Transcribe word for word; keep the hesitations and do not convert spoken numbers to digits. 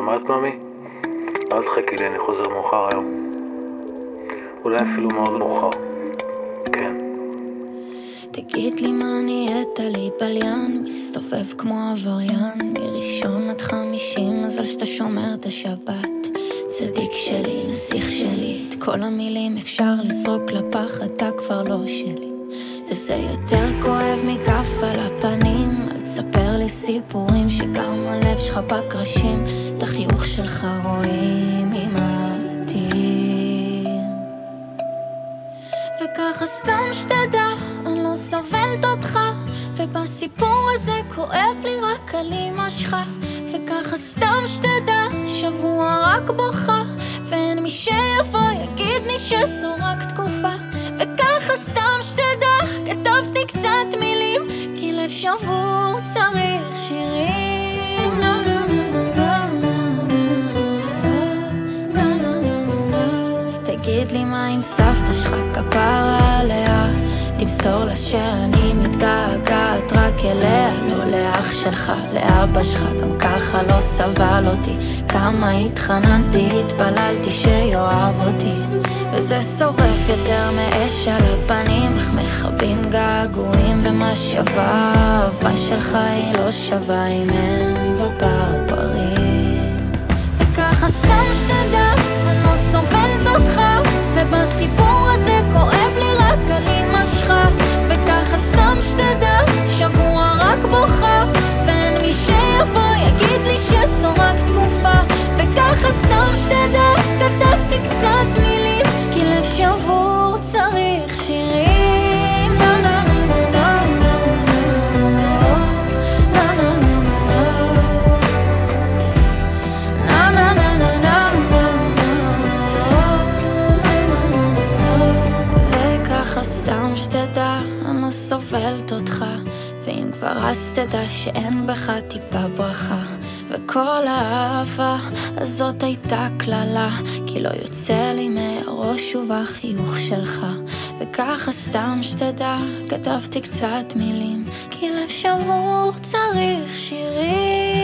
שומעת ממי? אל תחכי לי, אני חוזר מאוחר היום. אולי אפילו מאוד מאוחר. כן. תגיד לי מה נהיית לי בליין, מסתובב כמו עבריין, מראשון עד חמישים, מזל שאתה שומר את השבת. צדיק שלי, נסיך שלי, את כל המילים אפשר לזרוק לפח, אתה כבר לא שלי. וזה יותר כואב מכף על הפנים, אל תספר לי סיפורים שגם הלב שלך בקרשים, את החיוך שלך רואים ממעטים. וככה סתם שתדע, אני לא סובלת אותך, ובסיפור הזה כואב לי רק על אמא שלך. וככה סתם שתדע, שבוע רק בוכה, ואין מי שיבוא יגיד לי שזו רק תקופה. וככה סתם שתדע, כתבתי קצת מילים, כי לב שבור צריך שירים. נה נה נה נה נה נה נה. תגיד לי מה עם סבתא שלך, כפרה עליה, תמסור לה שאני מתגעגעת רק אליה, לא לאח שלך, לאבא שלך, גם ככה לא סבל אותי, כמה התחננתי, התפללתי שיואב אותי. וזה שורף יותר מאש על הפנים, איך מחבים געגועים, ומה שווה האהבה שלך היא לא שווה אם אין בברברים. וככה סתם שתדע, אני לא סובלת אותך, ובסיפור הזה כואב לי רק על אמא שלך. וככה סתם שתדע, שבוע רק בוכה, ואין מי שיבוא יגיד לי שזו רק תקופה. וככה סתם שתדע, כתבתי קצת מילים, כי לב שבור צריך שירים. נה נה נה נה נה נה נה נה נה נה נה נה. וככה סתם שתדע, אני לא סובלת אותך, ואם כבר אז תדע שאין בך טיפה ברכה. וכל האהבה הזאת הייתה כללה, כי לא יוצא לי מהראש ובחיוך שלך. וככה סתם שתדע, כתבתי קצת מילים, כי לב שבור צריך שירים.